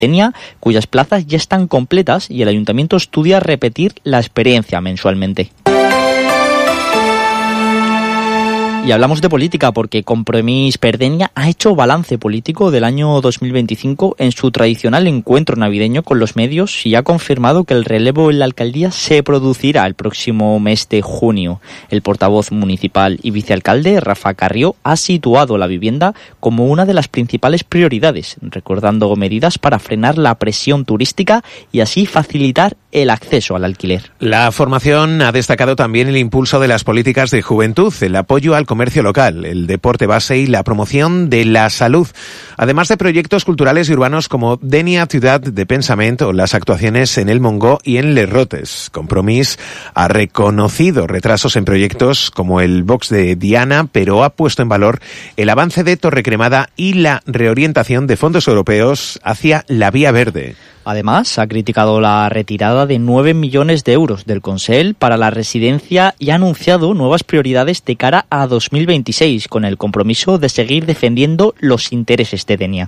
Denia, cuyas plazas ya están completas y el ayuntamiento estudia repetir la experiencia mensualmente. Y hablamos de política porque Compromís per Denia ha hecho balance político del año 2025 en su tradicional encuentro navideño con los medios y ha confirmado que el relevo en la alcaldía se producirá el próximo mes de junio. El portavoz municipal y vicealcalde, Rafa Carrió, ha situado la vivienda como una de las principales prioridades, recordando medidas para frenar la presión turística y así facilitar el acceso al alquiler. La formación ha destacado también el impulso de las políticas de juventud, el apoyo al comercio local, el deporte base y la promoción de la salud, además de proyectos culturales y urbanos como Denia Ciudad de Pensament o las actuaciones en El Mongó y en Les Rotes. Compromís ha reconocido retrasos en proyectos como el Box de Diana, pero ha puesto en valor el avance de Torrecremada y la reorientación de fondos europeos hacia la Vía Verde. Además, ha criticado la retirada de 9 millones de euros del Consell para la residencia y ha anunciado nuevas prioridades de cara a 2026, con el compromiso de seguir defendiendo los intereses de Denia.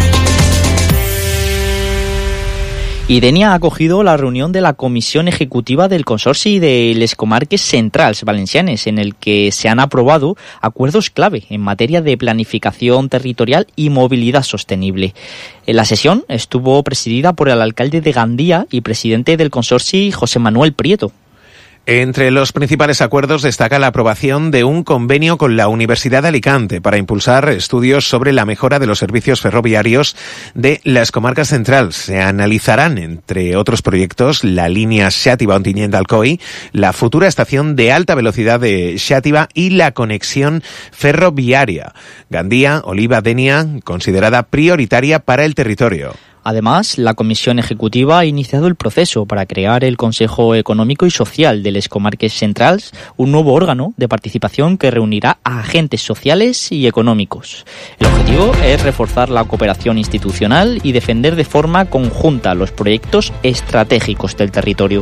Y Denia ha acogido la reunión de la Comisión Ejecutiva del Consorci de les Comarques Centrals Valencianes, en el que se han aprobado acuerdos clave en materia de planificación territorial y movilidad sostenible. La sesión estuvo presidida por el alcalde de Gandía y presidente del Consorci, José Manuel Prieto. Entre los principales acuerdos destaca la aprobación de un convenio con la Universidad de Alicante para impulsar estudios sobre la mejora de los servicios ferroviarios de las comarcas centrales. Se analizarán, entre otros proyectos, la línea Xàtiva-Ontinyent-Alcoi, la futura estación de alta velocidad de Xàtiva y la conexión ferroviaria. Gandía, Oliva, Denia, considerada prioritaria para el territorio. Además, la Comisión Ejecutiva ha iniciado el proceso para crear el Consejo Económico y Social de les Comarques Centrals, un nuevo órgano de participación que reunirá a agentes sociales y económicos. El objetivo es reforzar la cooperación institucional y defender de forma conjunta los proyectos estratégicos del territorio.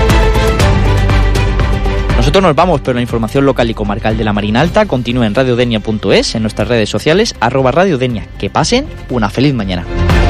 Nosotros nos vamos, pero la información local y comarcal de la Marina Alta continúa en radiodenia.es, en nuestras redes sociales, @radiodenia. Que pasen una feliz mañana.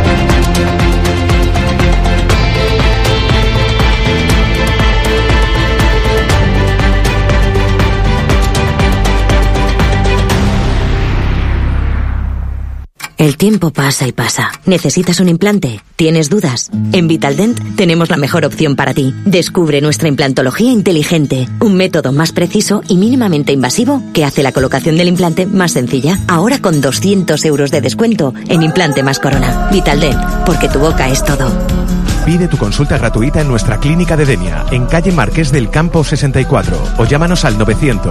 El tiempo pasa y pasa. ¿Necesitas un implante? ¿Tienes dudas? En Vitaldent tenemos la mejor opción para ti. Descubre nuestra implantología inteligente, un método más preciso y mínimamente invasivo que hace la colocación del implante más sencilla. Ahora con 200 euros de descuento en Implante más Corona. Vitaldent, porque tu boca es todo. Pide tu consulta gratuita en nuestra clínica de Denia, en calle Marqués del Campo 64, o llámanos al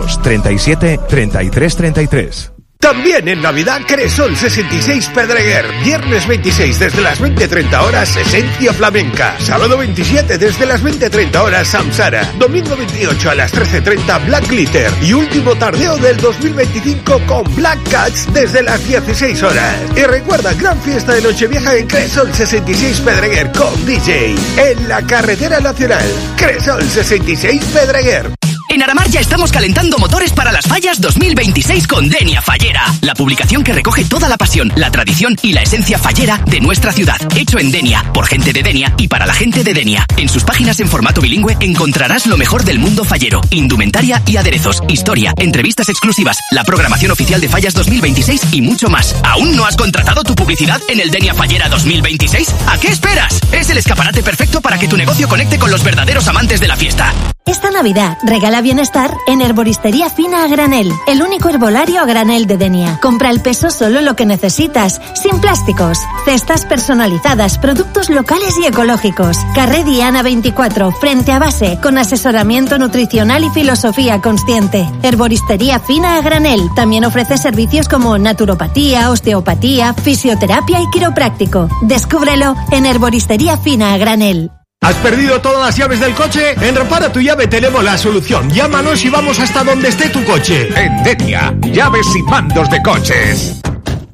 937 33 33. También en Navidad, Cresol 66 Pedreguer. Viernes 26 desde las 20:30 horas, Esencia Flamenca. Sábado 27 desde las 20:30 horas, Samsara. Domingo 28 a las 13:30, Black Glitter. Y último tardeo del 2025 con Black Cats desde las 16 horas. Y recuerda, gran fiesta de Nochevieja en Cresol 66 Pedreguer con DJ. En la carretera nacional, Cresol 66 Pedreguer. En Aramar ya estamos calentando motores para las fallas 2026 con Denia Fallera, la publicación que recoge toda la pasión, la tradición y la esencia fallera de nuestra ciudad. Hecho en Denia, por gente de Denia y para la gente de Denia. En sus páginas en formato bilingüe encontrarás lo mejor del mundo fallero, indumentaria y aderezos, historia, entrevistas exclusivas, la programación oficial de fallas 2026 y mucho más. ¿Aún no has contratado tu publicidad en el Denia Fallera 2026? ¿A qué esperas? Es el escaparate perfecto para que tu negocio conecte con los verdaderos amantes de la fiesta. Esta Navidad regala bienestar en Herboristería Fina a Granel, el único herbolario a granel de Denia. Compra al peso solo lo que necesitas, sin plásticos, cestas personalizadas, productos locales y ecológicos. Carré Diana 24, frente a Base, con asesoramiento nutricional y filosofía consciente. Herboristería Fina a Granel también ofrece servicios como naturopatía, osteopatía, fisioterapia y quiropráctico. Descúbrelo en Herboristería Fina a Granel. ¿Has perdido todas las llaves del coche? En Repara tu Llave tenemos la solución. Llámanos y vamos hasta donde esté tu coche. En Denia, llaves y mandos de coches.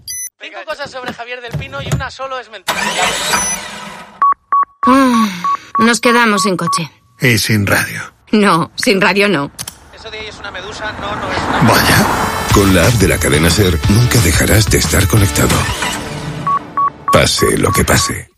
5 cosas sobre Javier del Pino y una solo es mentira. Nos quedamos sin coche. Y sin radio. No, sin radio no. Eso de ahí es una medusa, no es una... Vaya. Con la app de la cadena SER nunca dejarás de estar conectado. Pase lo que pase.